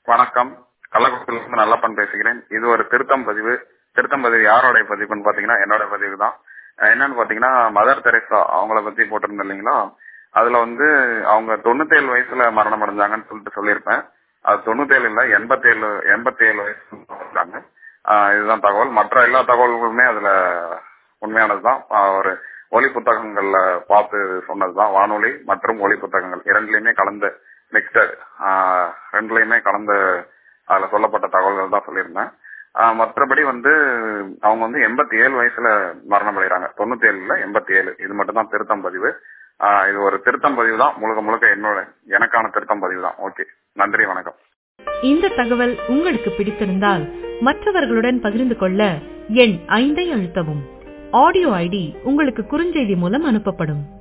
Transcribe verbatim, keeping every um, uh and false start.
வணக்கம். கள்ளக்குறிச்சியிலிருந்து நல்லப்பன் பேசுகிறேன். இது ஒரு திருத்தம் பதிவு. திருத்தம் பதிவு யாரோடைய பதிவுன்னு பாத்தீங்கன்னா என்னோட பதிவு தான். என்னன்னு பாத்தீங்கன்னா மதர் தெரேசா அவங்கள பத்தி போட்டிருந்தேன் இல்லைங்களா, அதுல வந்து அவங்க தொண்ணூத்தி ஏழு வயசுல மரணம் அடைஞ்சாங்கன்னு சொல்லிட்டு சொல்லியிருப்பேன். அது தொண்ணூத்தி ஏழு இல்ல எண்பத்தி ஏழு எண்பத்தி ஏழு வயசு இருக்காங்க. இதுதான் தகவல். மற்ற எல்லா தகவல்களுமே அதுல உண்மையானதுதான். ஒரு ஒலி புத்தகங்கள்ல பார்த்து சொன்னதுதான். வானொலி மற்றும் ஒலி புத்தகங்கள் இரண்டுலயுமே கலந்த மிக்சர் ரெண்டுலயுமே கலந்த அதுல சொல்லப்பட்ட தகவல்கள் தான் சொல்லியிருந்தேன். மற்றபடி வந்து அவங்க வந்து எண்பத்தி ஏழு வயசுல மரணம் அடைகிறாங்க. தொண்ணூத்தி ஏழுல எண்பத்தி ஏழு. இது மட்டும் தான் திருத்தம் பதிவு. இது ஒரு திருத்தம் பதிவு தான். முழுக்க முழுக்க என்னோட எனக்கான திருத்தம் பதிவு தான். ஓகே, நன்றி, வணக்கம். இந்த தகவல் உங்களுக்கு பிடித்திருந்தால் மற்றவர்களுடன் பகிர்ந்து கொள்ள எண் ஐந்தை அழுத்தவும். ஆடியோ ஐடி உங்களுக்கு குறுஞ்செய்தி மூலம் அனுப்பப்படும்.